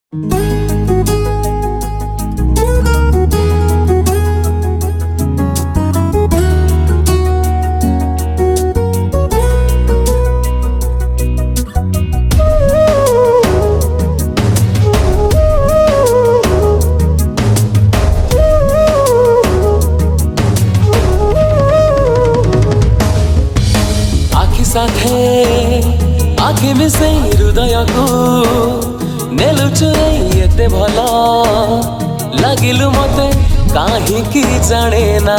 आखि मिसे हृदय को नेलु चुराई एते भला लागिलु मते काहे की जाने ना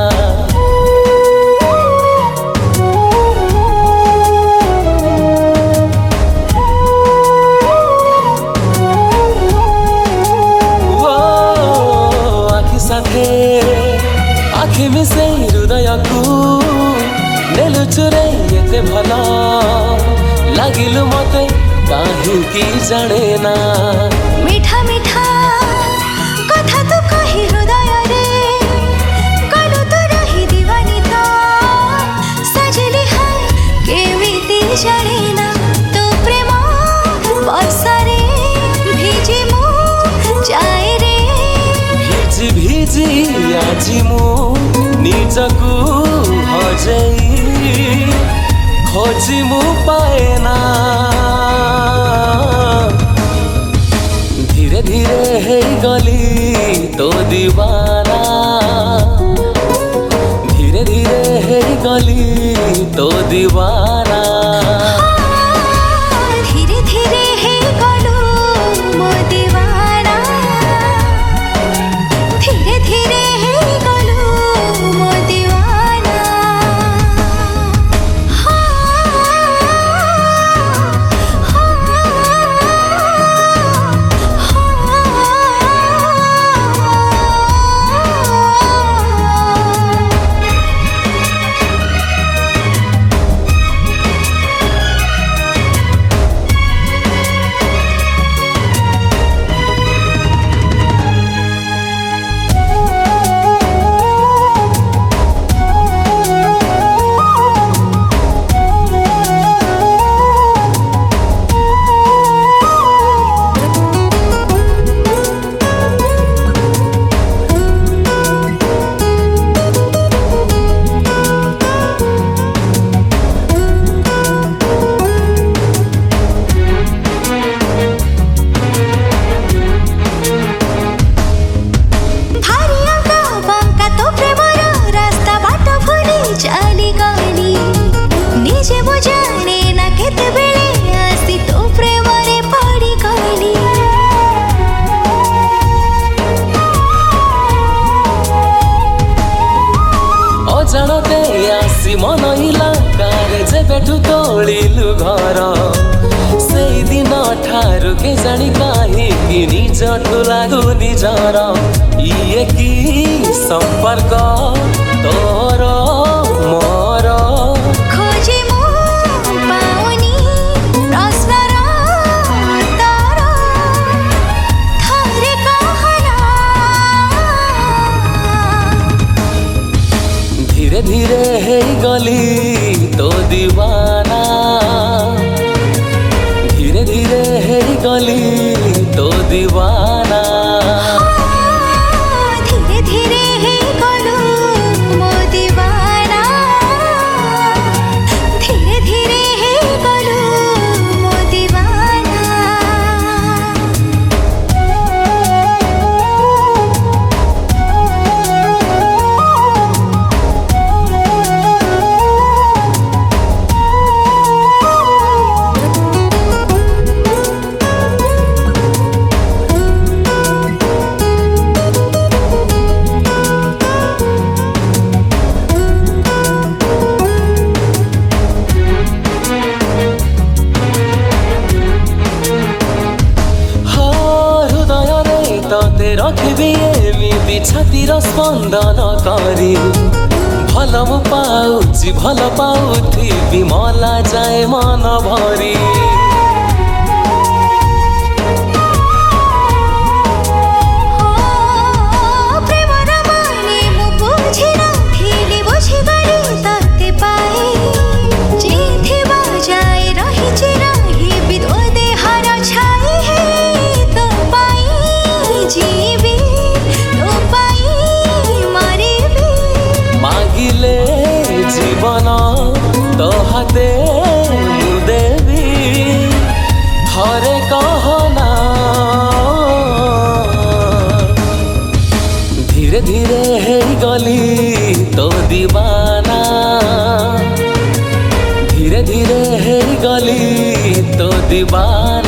आखि साथे आखि मिसे हृदय को नेलु चुराई एते भला लागिलु मते काहे की जाने ना मीठा मीठा कथा तो कही हृदय रे गलु तो रही दीवानी तो सजली है केमिति जाने ना तो प्रेम बरसारे भिजी मु जाए रे भिजी भिजी आजी मु निजकु हजाई खोजी मु पाए ना धीरे धीरे है गली तो दीवाना धीरे धीरे है गली तो दीवाना धीरे धीरे है गलु मो दीवाना धीरे धीरे है गलु मो दीवाना जानते आसी मन इलाकार जे बेठु तोलिलु घर से दिन ठारू के जानी काहे कि निजठु लागु निजर इए की संपर्क तोर मोर खोजे मु पाउनी प्रश्नर उत्तर थरे कहना धीरे धीरे है गली तो दीवाना धीरे धीरे है गली तो दीवाना धीरे धीरे है गलु मो दीवाना धीरे धीरे है गलु मो दीवाना रखिबी एमिति छातीर स्पंदन करी भल मु पाउछि भल पाउथिबी मला जाए मन भरी जाए रही चिराही विदोदे हर छाई है तो थरे कहना धीरे धीरे हे गली तो दीवाना, धीरे धीरे हे गली तो दीवाना।